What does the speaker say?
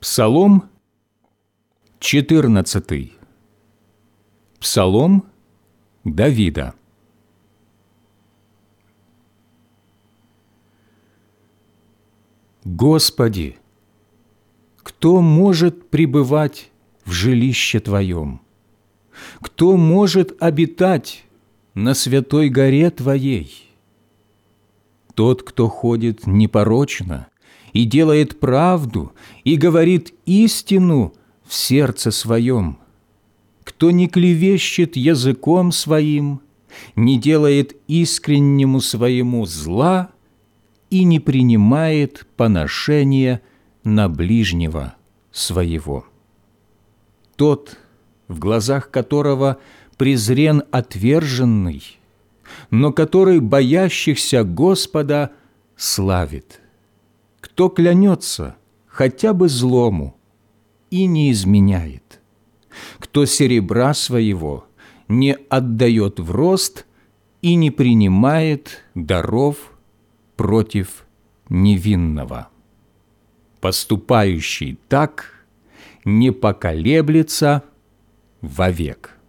Псалом 14. Псалом Давида. Господи, кто может пребывать в жилище Твоем? Кто может обитать на святой горе Твоей? Тот, кто ходит непорочно и делает правду, и говорит истину в сердце своем, кто не клевещет языком своим, не делает искреннему своему зла и не принимает поношения на ближнего своего. Тот, в глазах которого презрен отверженный, но который боящихся Господа славит, кто клянется хотя бы злому и не изменяет, кто серебра своего не отдает в рост и не принимает даров против невинного. Поступающий так не поколеблется вовек.